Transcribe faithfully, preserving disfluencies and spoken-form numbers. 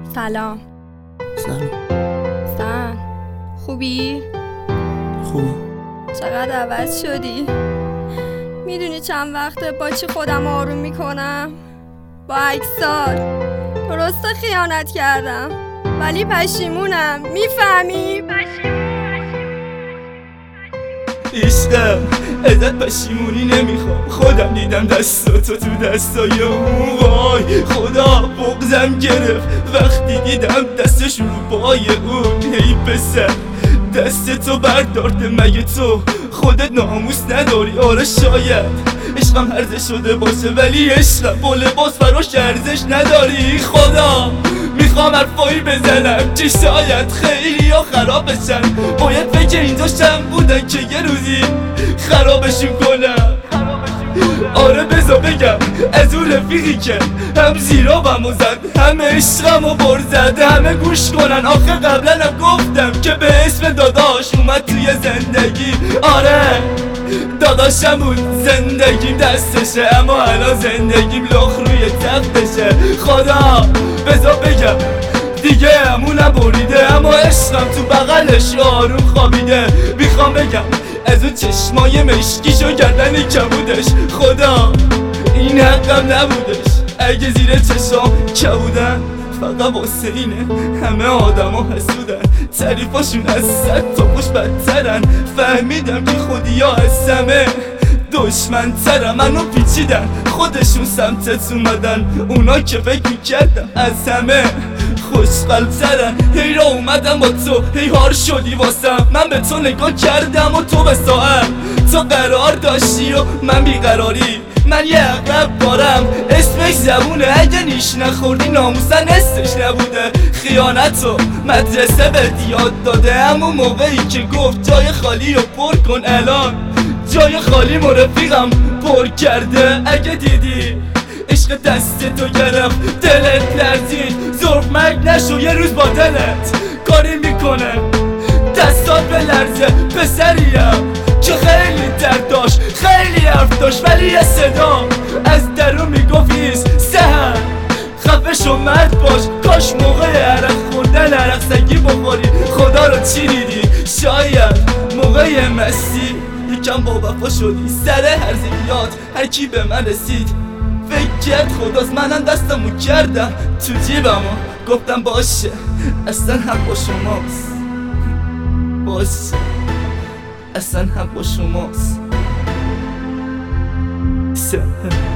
سلام. سلام. سن خوبی؟ خوبه. چقدر عوض شدی؟ میدونی چند وقته با چی خودم آروم میکنم؟ با اکسار. درسته خیانت کردم ولی پشیمونم. میفهمی؟ عشقم ازت پشیمونی نمیخوام، خودم دیدم دستاتو تو دستای اون. وای خدا بغضم گرفت وقتی دیدم دستش رو پای اون. هی پسر دستتو بردارده، مگه تو خودت ناموس نداری؟ آره شاید عشقم هرزه شده باشه ولی عشقم با لباس براش ارزش نداری. خدا میخوام حرفایی بزنم که شاید خیلی ها خراب بشن، باید فکر این داشتم بودن که یه روزی خرابشون کنم. آره بذار بگم از اون رفیقی که هم زیرابمو زد همه عشقمو بر زد، همه گوش کنن آخه قبلا هم گفتم که به اسم داداش اومد توی زندگی. آره داداشم بود زندگیم دستشه، اما الان زندگیم لخ روی تختشه. خدا بذار بگم دیگه همونم بریده، اما عشقم تو بغلش آروم خوابیده. میخوام بگم از اون چشمای مشکیشو گردن کبودش، خدا این حقم نبودش. اگه زیر چشام کبودن فقط واسه اینه همه آدم ها حسودن، تعریفاشون از صد تا خوش بدترن. فهمیدم که خودی ها از همه دشمن ترم، منو پیچیدن خودشون سمتت اومدن. اونا که فکر میکردم از همه خوشقلب ترن. هی را اومدم با تو هی هار شدی واسم، من به تو نگاه کردم و تو به ساعت تو قرار داشتی و من بیقراری. من یه عقب دارم اسمش زبونه، اگه نیش نخوردی ناموسن استش نبوده. خیانت و مدرسه به یاد داده، همون موقعی که گفت جای خالی رو پر کن، الان جای خالی مرفیقم پر کرده. اگه دیدی عشق دست تو گرفت دلت لرزید، ظرف مرگ نشو یه روز با دلت کاری میکنه دستات به لرزه. پسریم که خیلی درد داشت خیلی حرف داشت ولی یه صدا از درون میگفت ایست سهر خفه شو مرد باش. کاش موقع عرق خوردن عرق سگی بخوری. خدا رو چی دیدی؟ شاید موقع مستی یکم با وفا شدی. سر هرزیات هر کی به من رسید فکر کرد خداست، منم دستمو کردم تو جیبم و گفتم باشه اصلا هم با شماست، باشه اصلا هم با شماست.